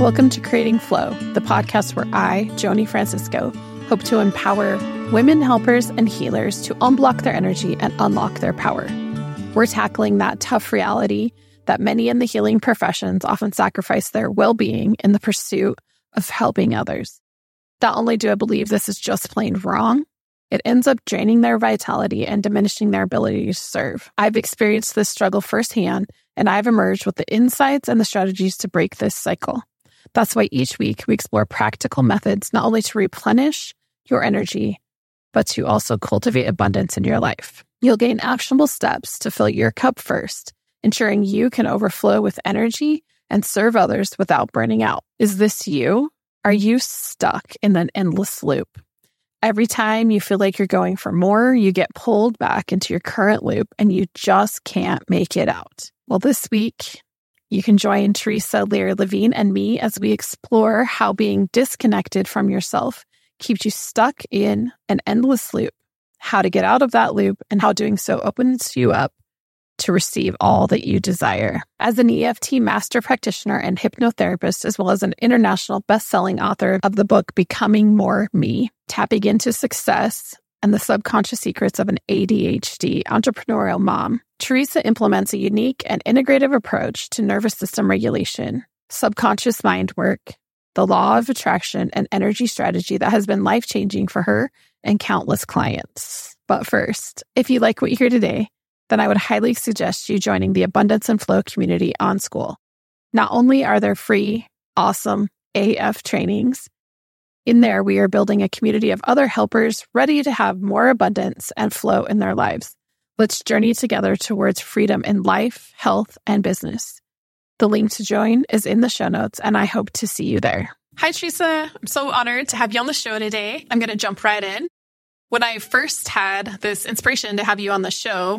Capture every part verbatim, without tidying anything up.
Welcome to Creating Flow, the podcast where I, Joni Francisco, hope to empower women helpers and healers to unblock their energy and unlock their power. We're tackling that tough reality that many in the healing professions often sacrifice their well-being in the pursuit of helping others. Not only do I believe this is just plain wrong, it ends up draining their vitality and diminishing their ability to serve. I've experienced this struggle firsthand, and I've emerged with the insights and the strategies to break this cycle. That's why each week we explore practical methods not only to replenish your energy, but to also cultivate abundance in your life. You'll gain actionable steps to fill your cup first, ensuring you can overflow with energy and serve others without burning out. Is this you? Are you stuck in an endless loop? Every time you feel like you're going for more, you get pulled back into your current loop and you just can't make it out. Well, this week, you can join Teresa Lear Levine and me as we explore how being disconnected from yourself keeps you stuck in an endless loop, how to get out of that loop, and how doing so opens you up to receive all that you desire. As an E F T master practitioner and hypnotherapist, as well as an international best-selling author of the book Becoming More Me, Tapping into Success and the Subconscious Secrets of an A D H D Entrepreneurial Mom, Teresa implements a unique and integrative approach to nervous system regulation, subconscious mind work, the law of attraction, and energy strategy that has been life-changing for her and countless clients. But first, if you like what you hear today, then I would highly suggest you joining the Abundance and Flow community on School. Not only are there free, awesome A F trainings, in there we are building a community of other helpers ready to have more abundance and flow in their lives. Let's journey together towards freedom in life, health, and business. The link to join is in the show notes, and I hope to see you there. Hi, Teresa. I'm so honored to have you on the show today. I'm going to jump right in. When I first had this inspiration to have you on the show,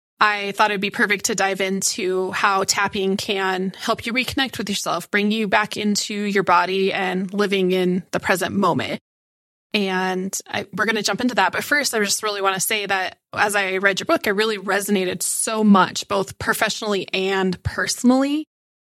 I thought it'd be perfect to dive into how tapping can help you reconnect with yourself, bring you back into your body and living in the present moment. And I, we're going to jump into that. But first, I just really want to say that as I read your book, I really resonated so much, both professionally and personally.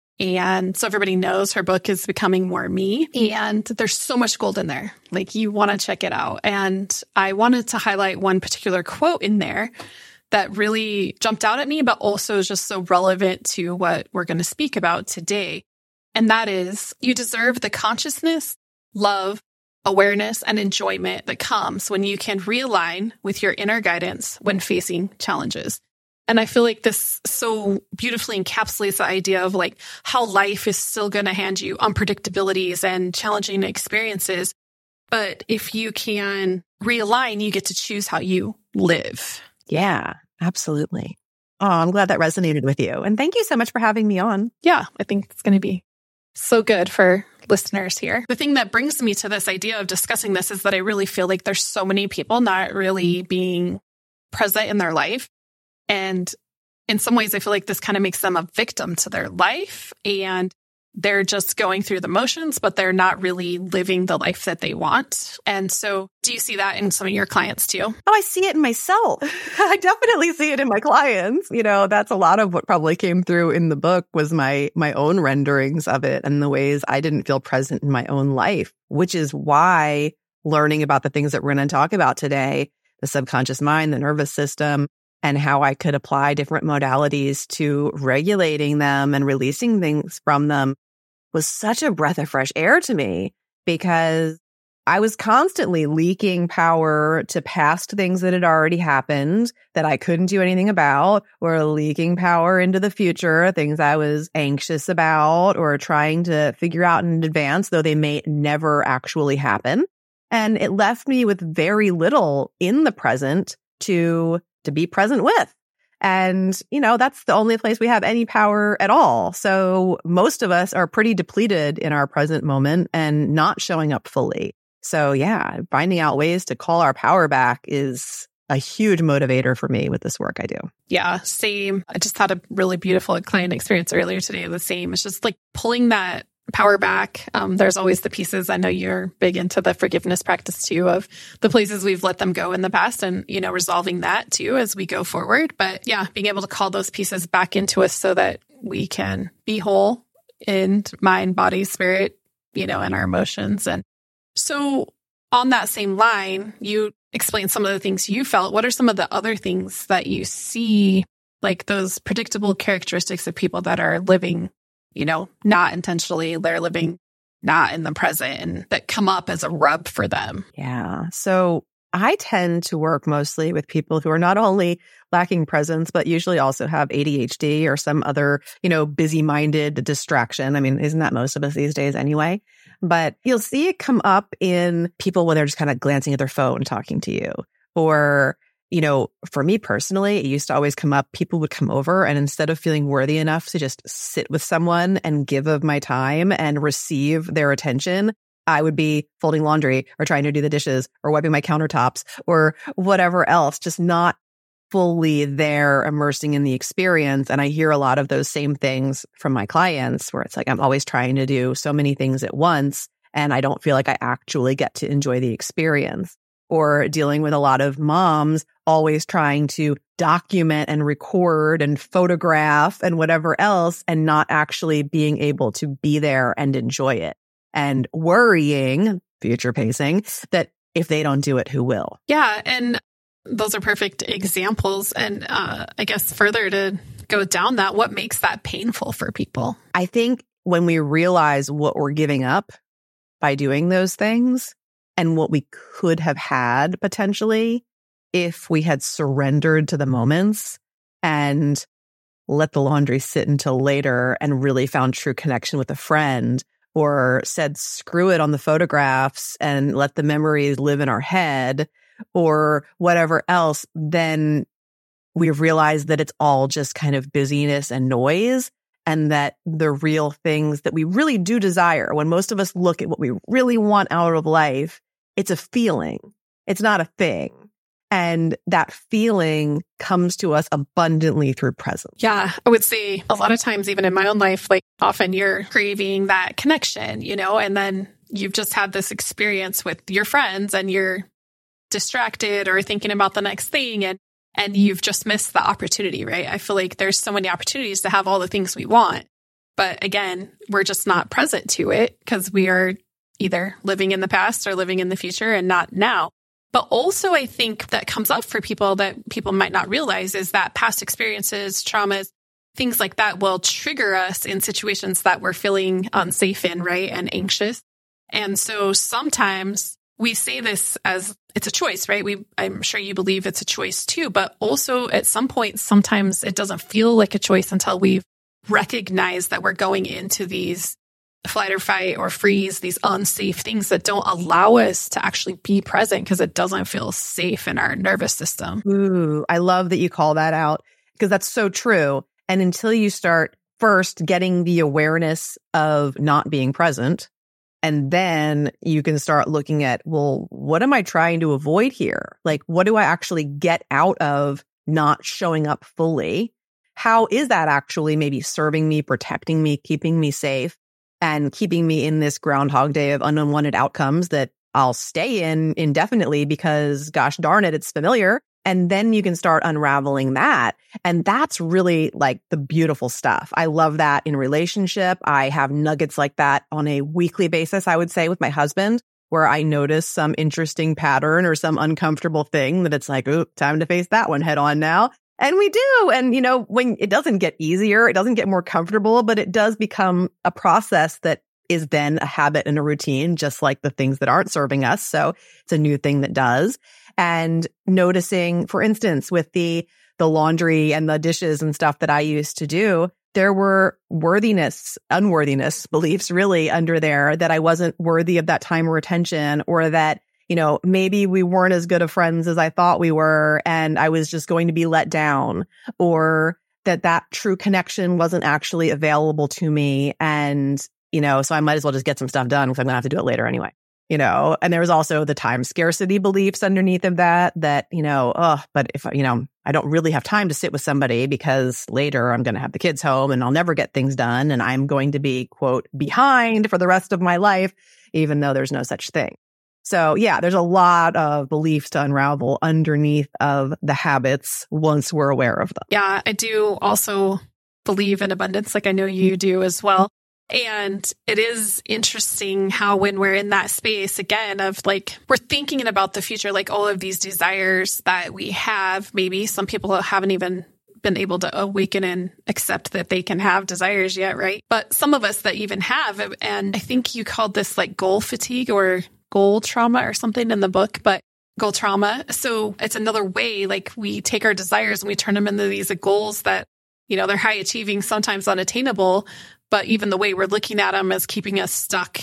And so everybody knows her book is Becoming More Me. And there's so much gold in there. Like, you want to check it out. And I wanted to highlight one particular quote in there that really jumped out at me, but also is just so relevant to what we're going to speak about today. And that is, you deserve the consciousness, love, awareness, and enjoyment that comes when you can realign with your inner guidance when facing challenges. And I feel like this so beautifully encapsulates the idea of like how life is still going to hand you unpredictabilities and challenging experiences. But if you can realign, you get to choose how you live. Yeah, absolutely. Oh, I'm glad that resonated with you. And thank you so much for having me on. Yeah, I think it's going to be so good for listeners here. The thing that brings me to this idea of discussing this is that I really feel like there's so many people not really being present in their life. And in some ways, I feel like this kind of makes them a victim to their life. And they're just going through the motions, but they're not really living the life that they want. And so do you see that in some of your clients too? Oh, I see it in myself. I definitely see it in my clients. You know, that's a lot of what probably came through in the book was my my own renderings of it and the ways I didn't feel present in my own life, which is why learning about the things that we're going to talk about today, the subconscious mind, the nervous system, and how I could apply different modalities to regulating them and releasing things from them was such a breath of fresh air to me, because I was constantly leaking power to past things that had already happened that I couldn't do anything about, or leaking power into the future, things I was anxious about or trying to figure out in advance, though they may never actually happen. And it left me with very little in the present to, to be present with. And, you know, that's the only place we have any power at all. So most of us are pretty depleted in our present moment and not showing up fully. So yeah, finding out ways to call our power back is a huge motivator for me with this work I do. Yeah, same. I just had a really beautiful client experience earlier today. The same. It's just like pulling that power back. Um, there's always the pieces. I know you're big into the forgiveness practice too, of the places we've let them go in the past and, you know, resolving that too as we go forward. But yeah, being able to call those pieces back into us so that we can be whole in mind, body, spirit, you know, and our emotions. And so on that same line, you explained some of the things you felt. What are some of the other things that you see, like those predictable characteristics of people that are living, you know, not intentionally, they're living not in the present, and that come up as a rub for them? Yeah. So I tend to work mostly with people who are not only lacking presence, but usually also have A D H D or some other, you know, busy-minded distraction. I mean, isn't that most of us these days anyway? But you'll see it come up in people when they're just kind of glancing at their phone, talking to you. Or, you know, for me personally, it used to always come up. People would come over, and instead of feeling worthy enough to just sit with someone and give of my time and receive their attention, I would be folding laundry or trying to do the dishes or wiping my countertops or whatever else, just not fully there, immersing in the experience. And I hear a lot of those same things from my clients, where it's like, I'm always trying to do so many things at once, and I don't feel like I actually get to enjoy the experience. Or dealing with a lot of moms always trying to document and record and photograph and whatever else, and not actually being able to be there and enjoy it. And worrying, future pacing, that if they don't do it, who will? Yeah. And those are perfect examples. And uh, I guess further to go down that, what makes that painful for people? I think when we realize what we're giving up by doing those things, and what we could have had potentially if we had surrendered to the moments and let the laundry sit until later and really found true connection with a friend, or said, screw it on the photographs and let the memories live in our head, or whatever else, then we realize that it's all just kind of busyness and noise, and that the real things that we really do desire, when most of us look at what we really want out of life, it's a feeling. It's not a thing. And that feeling comes to us abundantly through presence. Yeah, I would say a lot of times, even in my own life, like often you're craving that connection, you know, and then you've just had this experience with your friends and you're distracted or thinking about the next thing, and and you've just missed the opportunity, right? I feel like there's so many opportunities to have all the things we want. But again, we're just not present to it because we are either living in the past or living in the future and not now. But also, I think that comes up for people that people might not realize is that past experiences, traumas, things like that will trigger us in situations that we're feeling unsafe in, right? And anxious. And so sometimes we say this as it's a choice, right? We, I'm sure you believe it's a choice too, but also at some point, sometimes it doesn't feel like a choice until we've recognized that we're going into these flight or fight or freeze, these unsafe things that don't allow us to actually be present because it doesn't feel safe in our nervous system. Ooh, I love that you call that out, because that's so true. And until you start first getting the awareness of not being present, and then you can start looking at, well, what am I trying to avoid here? Like, what do I actually get out of not showing up fully? How is that actually maybe serving me, protecting me, keeping me safe, and keeping me in this Groundhog Day of unwanted outcomes that I'll stay in indefinitely because, gosh darn it, it's familiar. And then you can start unraveling that. And that's really like the beautiful stuff. I love that in relationship. I have nuggets like that on a weekly basis, I would say, with my husband, where I notice some interesting pattern or some uncomfortable thing that it's like, ooh, time to face that one head on now. And we do. And, you know, when it doesn't get easier, it doesn't get more comfortable, but it does become a process that is then a habit and a routine, just like the things that aren't serving us. So it's a new thing that does. And noticing, for instance, with the the laundry and the dishes and stuff that I used to do, there were worthiness, unworthiness beliefs really under there that I wasn't worthy of that time or attention, or that, you know, maybe we weren't as good of friends as I thought we were, and I was just going to be let down, or that that true connection wasn't actually available to me. And, you know, so I might as well just get some stuff done because I'm going to have to do it later anyway, you know. And there was also the time scarcity beliefs underneath of that, that, you know, oh, but if, you know, I don't really have time to sit with somebody because later I'm going to have the kids home and I'll never get things done. And I'm going to be, quote, behind for the rest of my life, even though there's no such thing. So yeah, there's a lot of beliefs to unravel underneath of the habits once we're aware of them. Yeah, I do also believe in abundance, like I know you do as well. And it is interesting how when we're in that space again of like, we're thinking about the future, like all of these desires that we have, maybe some people haven't even been able to awaken and accept that they can have desires yet, right? But some of us that even have, and I think you called this like goal fatigue or goal trauma or something in the book, but goal trauma. So it's another way, like we take our desires and we turn them into these goals that, you know, they're high achieving, sometimes unattainable, but even the way we're looking at them is keeping us stuck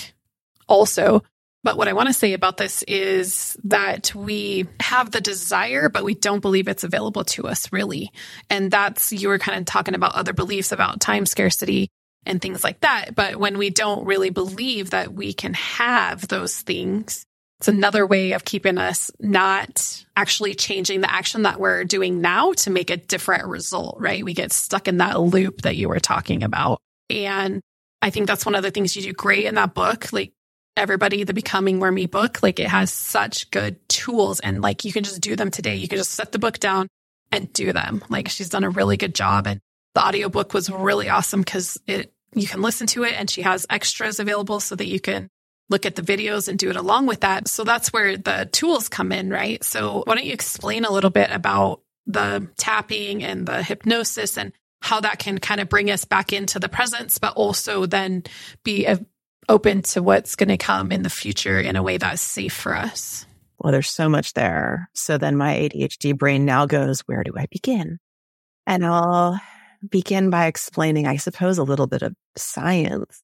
also. But what I want to say about this is that we have the desire, but we don't believe it's available to us really. And that's, you were kind of talking about other beliefs about time scarcity and things like that. But when we don't really believe that we can have those things, it's another way of keeping us not actually changing the action that we're doing now to make a different result, right? We get stuck in that loop that you were talking about. And I think that's one of the things you do great in that book. Like, everybody, the Becoming More Me book, like it has such good tools and like you can just do them today. You can just set the book down and do them. Like she's done a really good job. And the audiobook was really awesome because it you can listen to it and she has extras available so that you can look at the videos and do it along with that. So that's where the tools come in, right? So why don't you explain a little bit about the tapping and the hypnosis and how that can kind of bring us back into the presence, but also then be a open to what's going to come in the future in a way that's safe for us. Well, there's so much there. So then my A D H D brain now goes, where do I begin? And I'll begin by explaining, I suppose, a little bit of science.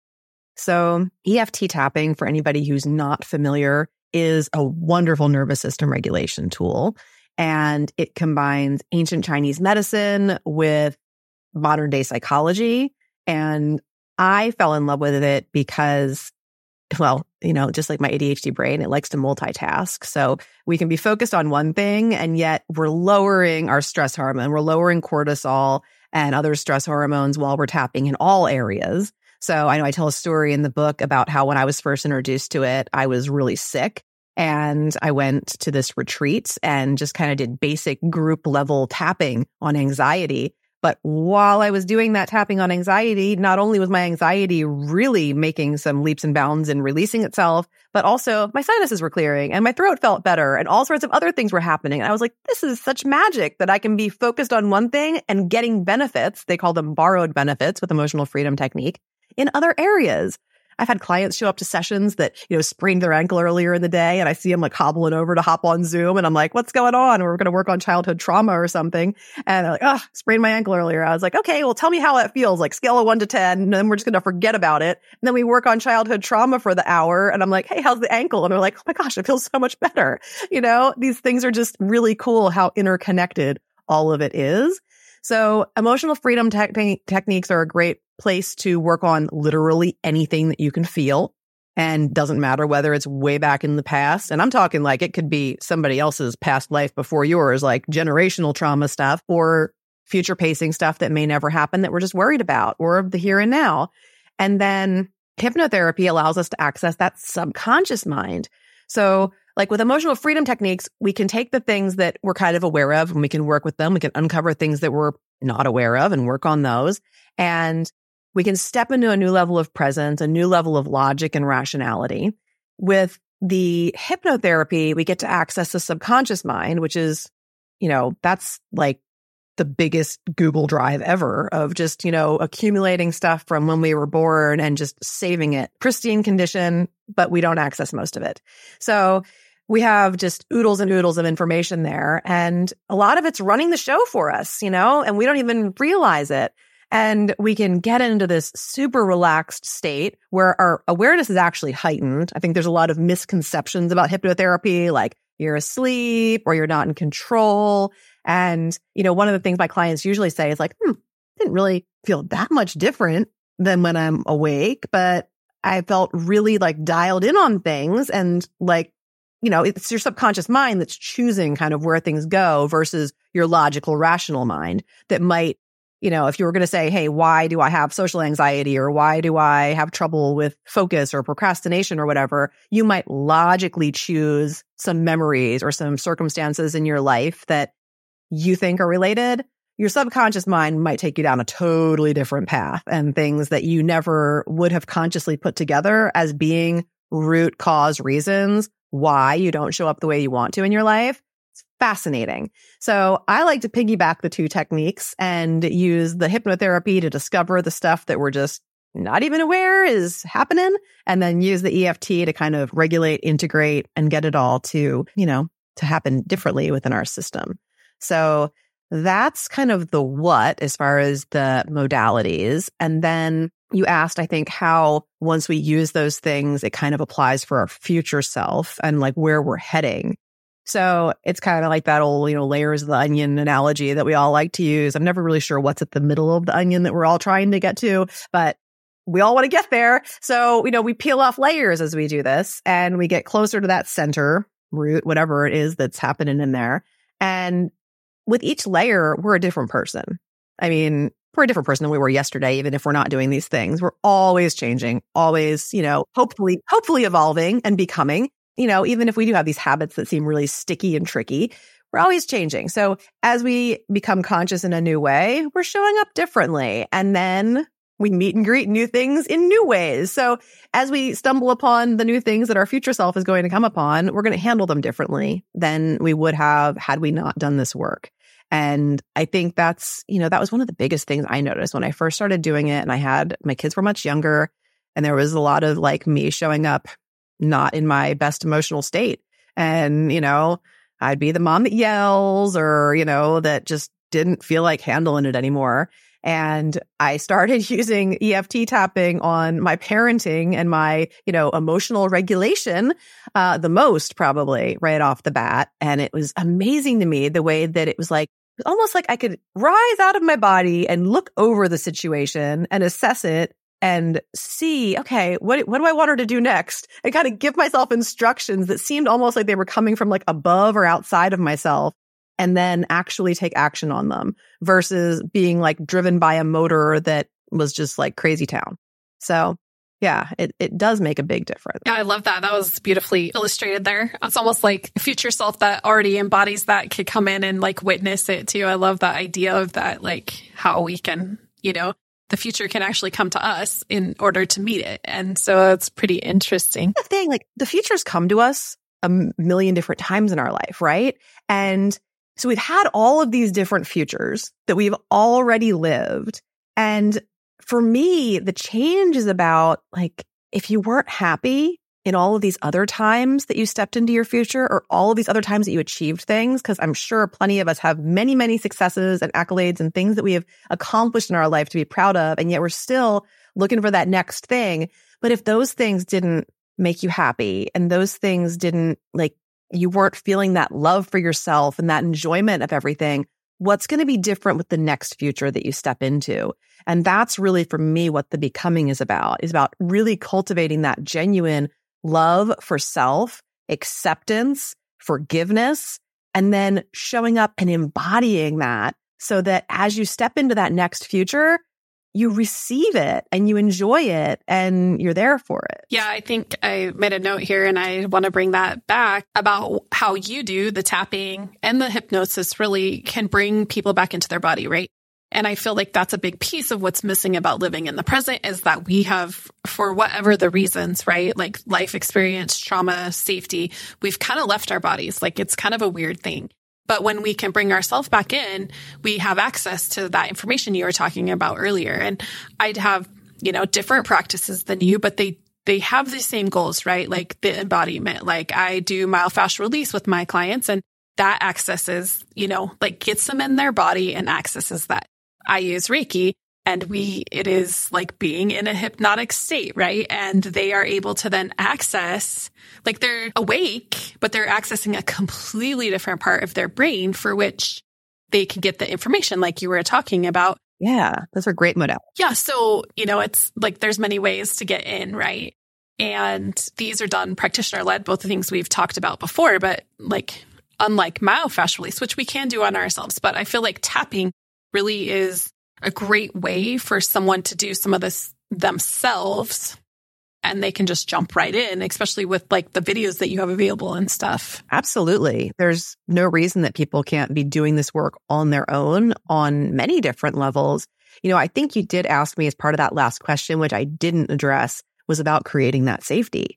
So E F T tapping, for anybody who's not familiar, is a wonderful nervous system regulation tool. And it combines ancient Chinese medicine with modern day psychology. And I fell in love with it because, well, you know, just like my A D H D brain, it likes to multitask. So we can be focused on one thing, and yet we're lowering our stress hormone. We're lowering cortisol and other stress hormones while we're tapping in all areas. So I know I tell a story in the book about how when I was first introduced to it, I was really sick. And I went to this retreat and just kind of did basic group level tapping on anxiety. But while I was doing that tapping on anxiety, not only was my anxiety really making some leaps and bounds and releasing itself, but also my sinuses were clearing and my throat felt better and all sorts of other things were happening. And I was like, this is such magic that I can be focused on one thing and getting benefits. They call them borrowed benefits with emotional freedom technique in other areas. I've had clients show up to sessions that, you know, sprained their ankle earlier in the day, and I see them like hobbling over to hop on Zoom, and I'm like, what's going on? We're going to work on childhood trauma or something. And they're like, oh, sprained my ankle earlier. I was like, okay, well, tell me how that feels, like scale of one to ten, and then we're just going to forget about it. And then we work on childhood trauma for the hour, and I'm like, hey, how's the ankle? And they're like, oh my gosh, it feels so much better. You know, these things are just really cool how interconnected all of it is. So emotional freedom te- techniques are a great place to work on literally anything that you can feel, and doesn't matter whether it's way back in the past. And I'm talking like it could be somebody else's past life before yours, like generational trauma stuff or future pacing stuff that may never happen that we're just worried about, or the here and now. And then hypnotherapy allows us to access that subconscious mind. So like with emotional freedom techniques, we can take the things that we're kind of aware of and we can work with them. We can uncover things that we're not aware of and work on those. And we can step into a new level of presence, a new level of logic and rationality. With the hypnotherapy, we get to access the subconscious mind, which is, you know, that's like the biggest Google Drive ever of just, you know, accumulating stuff from when we were born and just saving it. Pristine condition, but we don't access most of it. So we have just oodles and oodles of information there. And a lot of it's running the show for us, you know, and we don't even realize it. And we can get into this super relaxed state where our awareness is actually heightened. I think there's a lot of misconceptions about hypnotherapy, like you're asleep or you're not in control. And, you know, one of the things my clients usually say is like, hmm, didn't really feel that much different than when I'm awake, but I felt really like dialed in on things. And like, you know, it's your subconscious mind that's choosing kind of where things go versus your logical, rational mind that might, you know, if you were going to say, hey, why do I have social anxiety or why do I have trouble with focus or procrastination or whatever, you might logically choose some memories or some circumstances in your life that you think are related. your subconscious mind might take you down a totally different path and things that you never would have consciously put together as being root cause reasons why you don't show up the way you want to in your life. It's fascinating. So I like to piggyback the two techniques and use the hypnotherapy to discover the stuff that we're just not even aware is happening, and then use the E F T to kind of regulate, integrate, and get it all to, you know, to happen differently within our system. So that's kind of the what as far as the modalities. And then you asked, I think, how once we use those things, it kind of applies for our future self and like where we're heading. So it's kind of like that old, you know, layers of the onion analogy that we all like to use. I'm never really sure what's at the middle of the onion that we're all trying to get to, but we all want to get there. So, you know, we peel off layers as we do this and we get closer to that center root, whatever it is that's happening in there. And with each layer, we're a different person. I mean, we're a different person than we were yesterday, even if we're not doing these things. We're always changing, always, you know, hopefully, hopefully evolving and becoming, you know, even if we do have these habits that seem really sticky and tricky, we're always changing. So as we become conscious in a new way, we're showing up differently. And then we meet and greet new things in new ways. So as we stumble upon the new things that our future self is going to come upon, we're going to handle them differently than we would have had we not done this work. And I think that's, you know, that was one of the biggest things I noticed when I first started doing it. And I had, my kids were much younger and there was a lot of like me showing up not in my best emotional state. And, you know, I'd be the mom that yells or, you know, that just didn't feel like handling it anymore. And I started using E F T tapping on my parenting and my, you know, emotional regulation, uh, the most probably right off the bat. And it was amazing to me the way that it was like, it was almost like I could rise out of my body and look over the situation and assess it and see, okay, what, what do I want her to do next? And kind of give myself instructions that seemed almost like they were coming from like above or outside of myself. And then actually take action on them versus being like driven by a motor that was just like crazy town. So yeah, it, it does make a big difference. Yeah, I love that. That was beautifully illustrated there. It's almost like a future self that already embodies that could come in and like witness it too. I love that idea of that, like how we can, you know, the future can actually come to us in order to meet it. And so it's pretty interesting. The thing, like the future's come to us a million different times in our life, right? And so we've had all of these different futures that we've already lived. And for me, the change is about like, if you weren't happy in all of these other times that you stepped into your future or all of these other times that you achieved things, because I'm sure plenty of us have many, many successes and accolades and things that we have accomplished in our life to be proud of. And yet we're still looking for that next thing. But if those things didn't make you happy and those things didn't like, you weren't feeling that love for yourself and that enjoyment of everything, what's going to be different with the next future that you step into? And that's really, for me, what the becoming is about, is about really cultivating that genuine love for self, acceptance, forgiveness, and then showing up and embodying that so that as you step into that next future, you receive it and you enjoy it and you're there for it. Yeah, I think I made a note here and I want to bring that back about how you do the tapping and the hypnosis really can bring people back into their body, right? And I feel like that's a big piece of what's missing about living in the present is that we have, for whatever the reasons, right? Like life experience, trauma, safety, we've kind of left our bodies. Like it's kind of a weird thing. But when we can bring ourselves back in, we have access to that information you were talking about earlier. And I'd have, you know, different practices than you, but they they have the same goals, right? Like the embodiment. Like I do myofascial release with my clients and that accesses, you know, like gets them in their body and accesses that. I use Reiki and we, it is like being in a hypnotic state, right? And they are able to then access, like they're awake, but they're accessing a completely different part of their brain for which they can get the information like you were talking about. Yeah, those are great modalities. Yeah. So, you know, it's like there's many ways to get in, right? And these are done practitioner led, both the things we've talked about before, but like unlike myofascial release, which we can do on ourselves. But I feel like tapping really is a great way for someone to do some of this themselves and they can just jump right in, especially with like the videos that you have available and stuff. Absolutely. There's no reason that people can't be doing this work on their own on many different levels. You know, I think you did ask me as part of that last question, which I didn't address, was about creating that safety.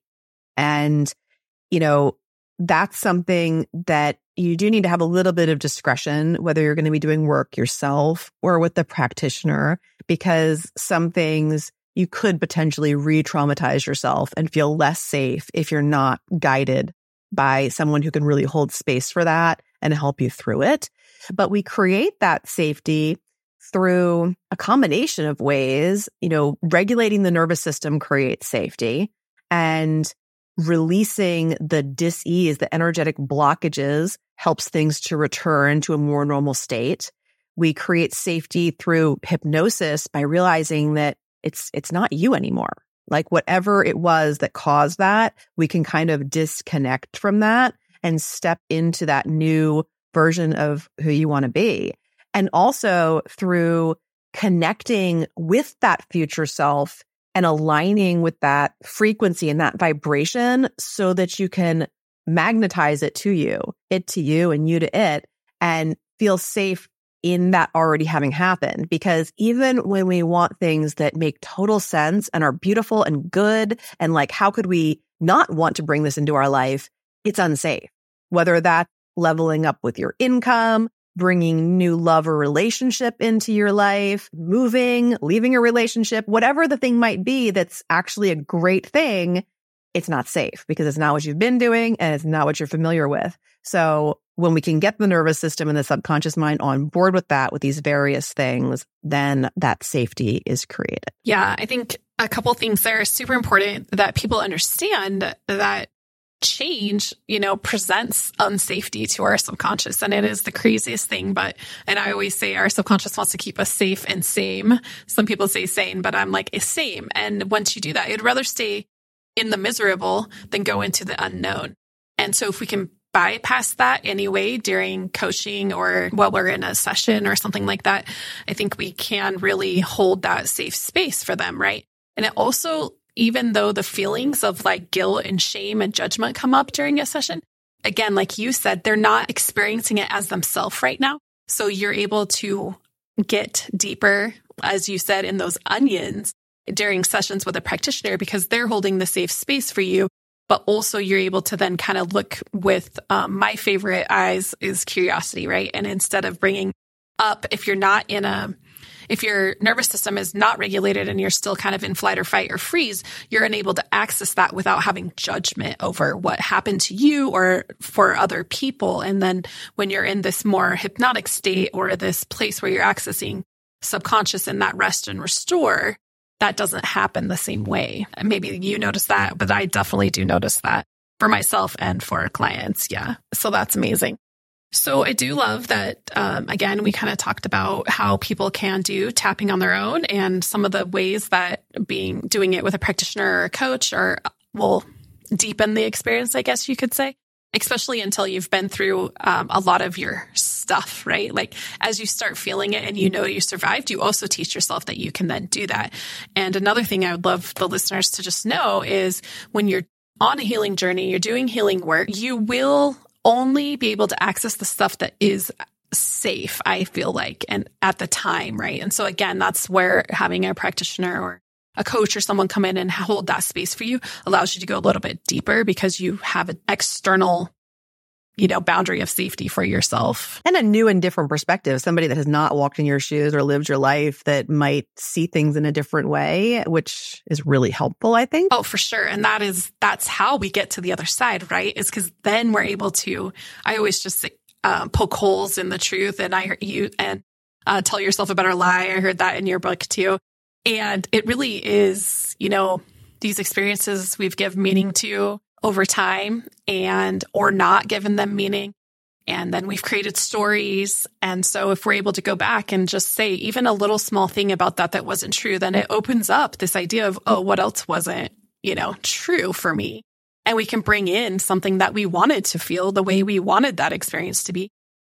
And, you know, that's something that you do need to have a little bit of discretion, whether you're going to be doing work yourself or with the practitioner, because some things you could potentially re-traumatize yourself and feel less safe if you're not guided by someone who can really hold space for that and help you through it. But we create that safety through a combination of ways. You know, regulating the nervous system creates safety, and releasing the dis-ease, the energetic blockages, helps things to return to a more normal state. We create safety through hypnosis by realizing that it's it's not you anymore. Like whatever it was that caused that, we can kind of disconnect from that and step into that new version of who you want to be. And also through connecting with that future self and aligning with that frequency and that vibration so that you can magnetize it to you, it to you and you to it, and feel safe in that already having happened. Because even when we want things that make total sense and are beautiful and good, and like, how could we not want to bring this into our life? It's unsafe. Whether that's leveling up with your income, bringing new love or relationship into your life, moving, leaving a relationship, whatever the thing might be that's actually a great thing, it's not safe because it's not what you've been doing and it's not what you're familiar with. So when we can get the nervous system and the subconscious mind on board with that, with these various things, then that safety is created. Yeah, I think a couple things there are super important that people understand, that change, you know, presents unsafety to our subconscious. And it is the craziest thing. But, and I always say our subconscious wants to keep us safe and same. Some people say sane, but I'm like, it's same. And once you do that, you'd rather stay in the miserable than go into the unknown. And so if we can bypass that anyway during coaching or while we're in a session or something like that, I think we can really hold that safe space for them, right? And it also, even though the feelings of like guilt and shame and judgment come up during a session, again, like you said, they're not experiencing it as themselves right now. So you're able to get deeper, as you said, in those onions during sessions with a practitioner because they're holding the safe space for you. But also you're able to then kind of look with um, my favorite eyes is curiosity, right? And instead of bringing up, if you're not in a, if your nervous system is not regulated and you're still kind of in flight or fight or freeze, you're unable to access that without having judgment over what happened to you or for other people. And then when you're in this more hypnotic state or this place where you're accessing subconscious and that rest and restore, that doesn't happen the same way. Maybe you notice that, but I definitely do notice that for myself and for our clients. Yeah. So that's amazing. So I do love that, um, again, we kind of talked about how people can do tapping on their own and some of the ways that being doing it with a practitioner or a coach or will deepen the experience, I guess you could say, especially until you've been through um, a lot of your stuff, right? Like as you start feeling it and you know you survived, you also teach yourself that you can then do that. And another thing I would love the listeners to just know is when you're on a healing journey, you're doing healing work, you will only be able to access the stuff that is safe, I feel like, and at the time, right? And so again, that's where having a practitioner or a coach or someone come in and hold that space for you allows you to go a little bit deeper because you have an external, you know, boundary of safety for yourself. And a new and different perspective, somebody that has not walked in your shoes or lived your life that might see things in a different way, which is really helpful, I think. Oh, for sure. And that is, that's how we get to the other side, right? Is because then we're able to, I always just uh, poke holes in the truth and I heard you and uh, tell yourself a better lie. I heard that in your book too. And it really is, you know, these experiences we've given meaning to over time and or not given them meaning. And then we've created stories. And so if we're able to go back and just say even a little small thing about that that wasn't true, then it opens up this idea of, oh, what else wasn't, you know, true for me? And we can bring in something that we wanted to feel the way we wanted that experience to be.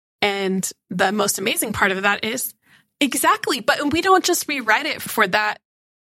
And the most amazing part of that is exactly. But we don't just rewrite it for that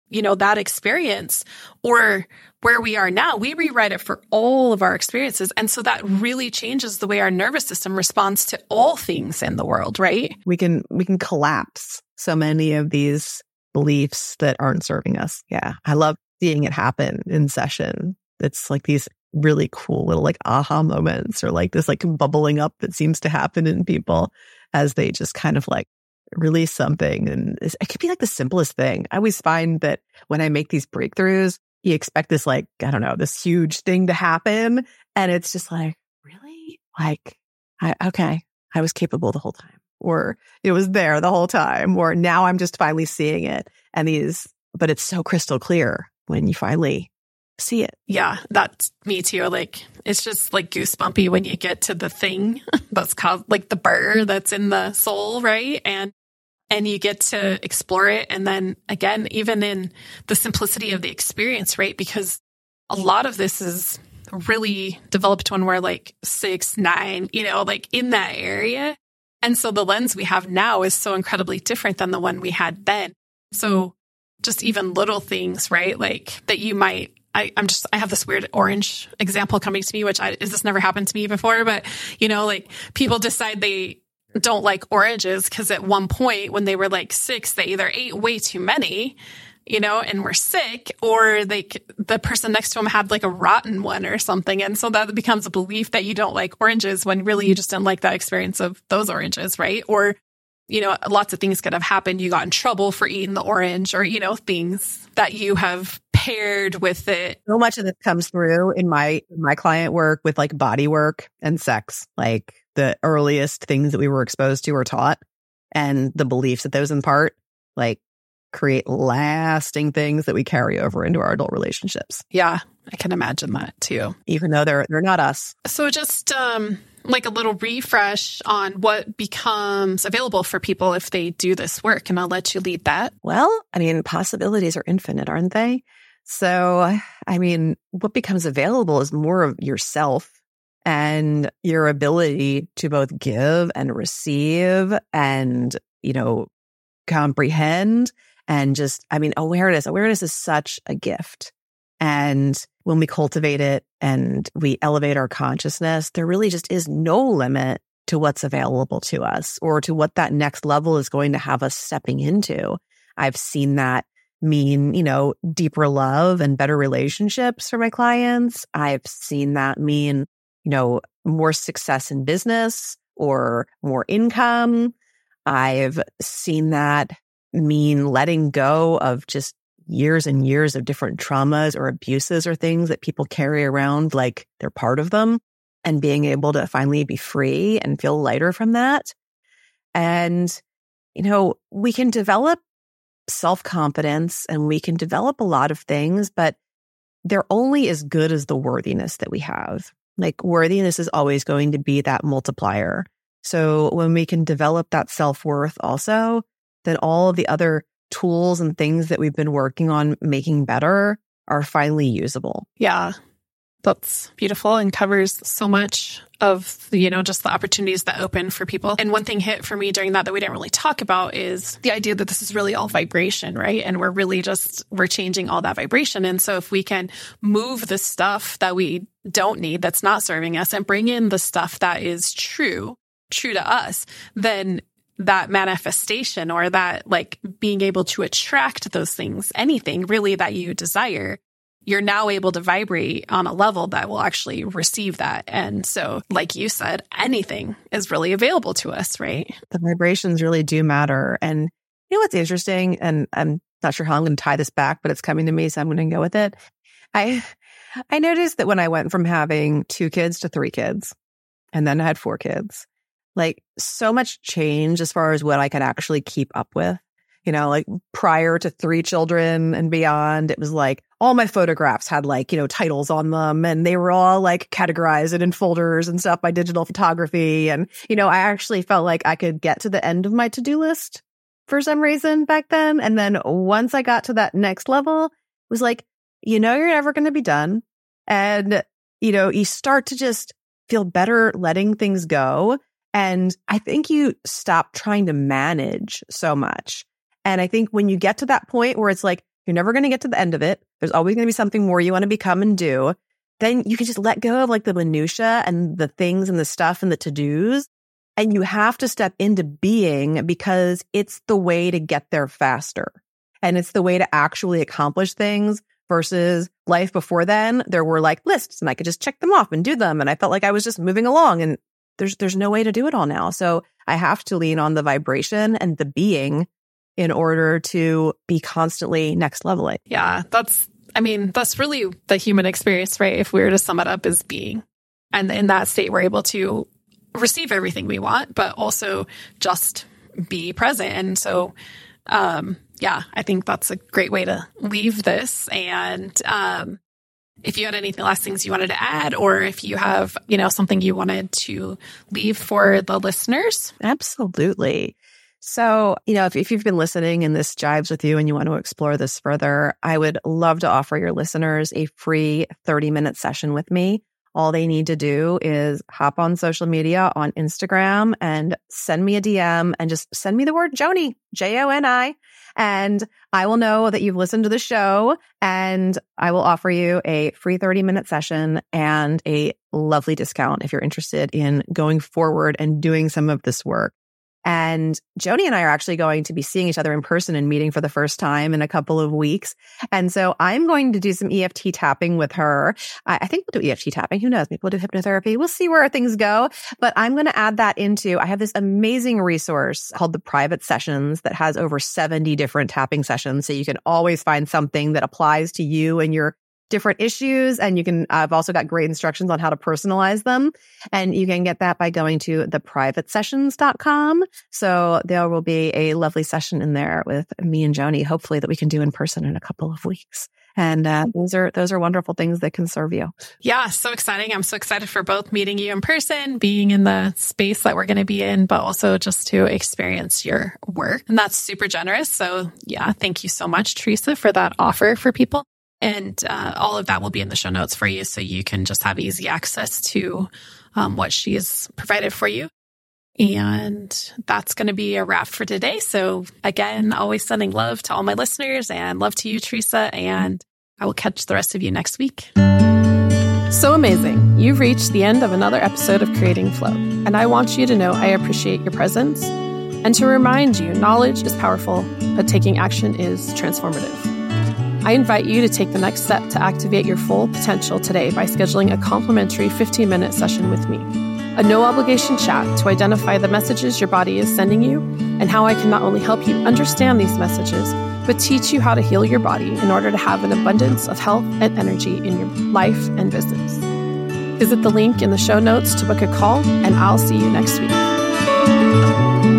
you know, that experience or where we are now, we rewrite it for all of our experiences. And so that really changes the way our nervous system responds to all things in the world, right? We can, we can collapse so many of these beliefs that aren't serving us. Yeah. I love seeing it happen in session. It's like these really cool little like aha moments or like this like bubbling up that seems to happen in people as they just kind of like release something. And it could be like the simplest thing. I always find that when I make these breakthroughs, you expect this like, I don't know, this huge thing to happen. And it's just like, really? Like, I, okay, I was capable the whole time. Or it was there the whole time. Or now I'm just finally seeing it. And these, but it's so crystal clear when you finally see it. Yeah, that's me too. Like, it's just like goosebumpy when you get to the thing that's called like the burr that's in the soul, right? And and you get to explore it. And then again, even in the simplicity of the experience, right? Because a lot of this is really developed when we're like six, nine, you know, like in that area. And so the lens we have now is so incredibly different than the one we had then. So just even little things, right? Like that you might, I, I'm just, I have this weird orange example coming to me, which I, this never happened to me before, but you know, like people decide they don't like oranges because at one point when they were like six, they either ate way too many, you know, and were sick, or they, the person next to them had like a rotten one or something. And so that becomes a belief that you don't like oranges when really you just didn't like that experience of those oranges, right? Or, you know, lots of things could have happened. You got in trouble for eating the orange or, you know, things that you have paired with it. So much of this comes through in my, my client work with like body work and sex, like the earliest things that we were exposed to or taught and the beliefs that those impart, like create lasting things that we carry over into our adult relationships. Yeah, I can imagine that too. Even though they're they're not us. So just um, like a little refresh on what becomes available for people if they do this work, and I'll let you lead that. Well, I mean, possibilities are infinite, aren't they? So, I mean, what becomes available is more of yourself and your ability to both give and receive and, you know, comprehend. And just, I mean, awareness, awareness is such a gift. And when we cultivate it and we elevate our consciousness, there really just is no limit to what's available to us or to what that next level is going to have us stepping into. I've seen that mean, you know, deeper love and better relationships for my clients. I've seen that mean, you know, more success in business or more income. I've seen that mean letting go of just years and years of different traumas or abuses or things that people carry around like they're part of them and being able to finally be free and feel lighter from that. And, you know, we can develop self-confidence and we can develop a lot of things, but they're only as good as the worthiness that we have. Like worthiness is always going to be that multiplier. So when we can develop that self-worth also, then all of the other tools and things that we've been working on making better are finally usable. Yeah, that's beautiful and covers so much of, you know, just the opportunities that open for people. And one thing hit for me during that that we didn't really talk about is the idea that this is really all vibration, right? And we're really just, we're changing all that vibration. And so if we can move the stuff that we don't need, that's not serving us, and bring in the stuff that is true, true to us, then that manifestation or that like being able to attract those things, anything really that you desire, you're now able to vibrate on a level that will actually receive that. And so, like you said, anything is really available to us, right? The vibrations really do matter. And you know what's interesting? And I'm not sure how I'm going to tie this back, but it's coming to me, so I'm going to go with it. I I noticed that when I went from having two kids to three kids, and then I had four kids, like so much change as far as what I could actually keep up with. You know, like prior to three children and beyond, it was like all my photographs had like, you know, titles on them and they were all like categorized in folders and stuff by digital photography. And, you know, I actually felt like I could get to the end of my to-do list for some reason back then. And then once I got to that next level, it was like, you know, you're never going to be done. And, you know, you start to just feel better letting things go. And I think you stop trying to manage so much. And I think when you get to that point where it's like, You're never going to get to the end of it. There's always going to be something more you want to become and do. Then you can just let go of like the minutia and the things and the stuff and the to-dos. And you have to step into being because it's the way to get there faster. And it's the way to actually accomplish things versus life before then. There were like lists and I could just check them off and do them. And I felt like I was just moving along, and there's, there's no way to do it all now. So I have to lean on the vibration and the being in order to be constantly next leveling. Yeah, that's, I mean, that's really the human experience, right? If we were to sum it up as being. And in that state, we're able to receive everything we want, but also just be present. And so, um, yeah, I think that's a great way to leave this. And um, if you had any last things you wanted to add, or if you have, you know, something you wanted to leave for the listeners. Absolutely. So, you know, if, if you've been listening and this jives with you and you want to explore this further, I would love to offer your listeners a free thirty minute session with me. All they need to do is hop on social media on Instagram and send me a D M and just send me the word Joni, J O N I, and I will know that you've listened to the show, and I will offer you a free thirty minute session and a lovely discount if you're interested in going forward and doing some of this work. And Joni and I are actually going to be seeing each other in person and meeting for the first time in a couple of weeks. And so I'm going to do some E F T tapping with her. I, I think we'll do E F T tapping. Who knows? Maybe we'll do hypnotherapy. We'll see where things go. But I'm going to add that into, I have this amazing resource called the Private Sessions that has over seventy different tapping sessions. So you can always find something that applies to you and your different issues. And you can, I've also got great instructions on how to personalize them. And you can get that by going to the private sessions dot com. So there will be a lovely session in there with me and Joni, hopefully that we can do in person in a couple of weeks. And uh, those are those are wonderful things that can serve you. Yeah, so exciting. I'm so excited for both meeting you in person, being in the space that we're going to be in, but also just to experience your work. And that's super generous. So yeah, thank you so much, Teresa, for that offer for people. And uh, all of that will be in the show notes for you, so you can just have easy access to um, what she has provided for you. And that's going to be a wrap for today. So again, always sending love to all my listeners and love to you, Teresa. And I will catch the rest of you next week. So amazing. You've reached the end of another episode of Creating Flow. And I want you to know I appreciate your presence and to remind you knowledge is powerful, but taking action is transformative. I invite you to take the next step to activate your full potential today by scheduling a complimentary fifteen minute session with me. A no-obligation chat to identify the messages your body is sending you and how I can not only help you understand these messages, but teach you how to heal your body in order to have an abundance of health and energy in your life and business. Visit the link in the show notes to book a call, and I'll see you next week.